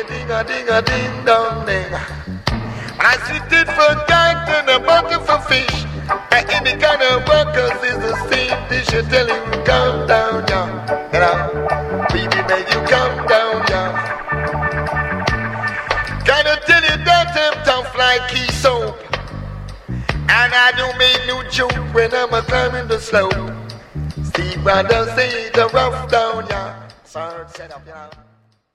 ding dong ding. I see different kinds and a bucket for fish. And any kind of workers is the same dish. I tell you, calm down, yeah. You know, baby, make you calm down, yeah. Can I tell you that I'm tough like key soap? And I don't make no joke when I'm a climbing the slope. Steve Brothers say the rough down, yeah. So set up, yeah.